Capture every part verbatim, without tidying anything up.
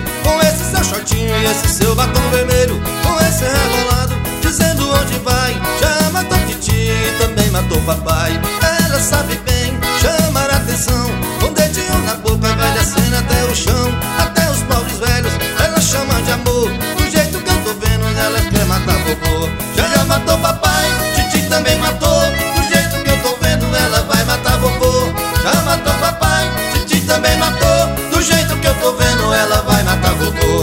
com esse seu shortinho e esse seu batom vermelho, com esse rebolado, dizendo onde vai. Já matou titi e também matou papai. Ela sabe bem chamar a atenção, com dedinho na boca vai descendo até o chão. Até os pobres velhos ela chama de amor. Do jeito que eu tô vendo ela quer matar vovô. Já já matou papai, titi também matou. Do jeito que eu tô vendo ela vai matar vovô. Já matou papai, titi também matou. Do jeito que eu tô vendo ela vai matar vovô.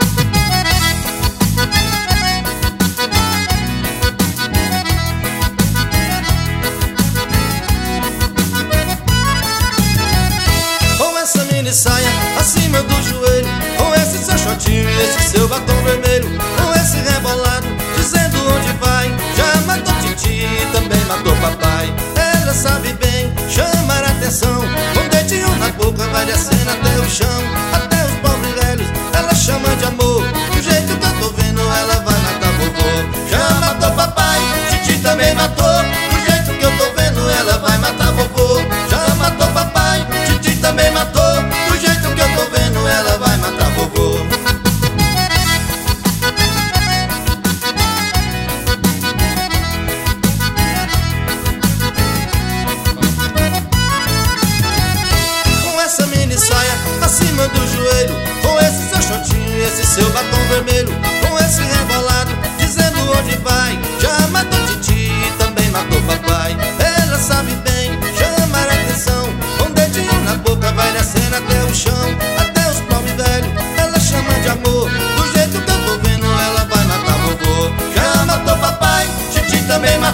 Com essa mini saia acima do joelho, com esse seu shortinho e esse seu batom vermelho, com esse rebolado, dizendo onde vai. Já matou titi e também matou papai. Ela sabe bem chamar a atenção, com dedinho na boca vai descendo até o chão. Até os pobres velhos ela chama de amor. Do jeito que eu tô vendo ela vai matar vovô. Já matou papai, titi também matou. Do jeito que eu tô vendo ela vai matar vovô. Já matou papai, titi também matou. Do jeito que eu tô vendo ela vai matar vovô. Com essa mini saia acima do joelho, com esse seu shortinho e esse seu batom vermelho, com esse rebolado, dizendo onde vai. Já matou titi e também matou papai. Ela sabe bem chamar a atenção, com dedinho na boca vai descendo até o chão. Até os pobres velhos ela chama de amor. Do jeito que eu tô vendo ela vai matar vovô. Já matou papai, titi também matou.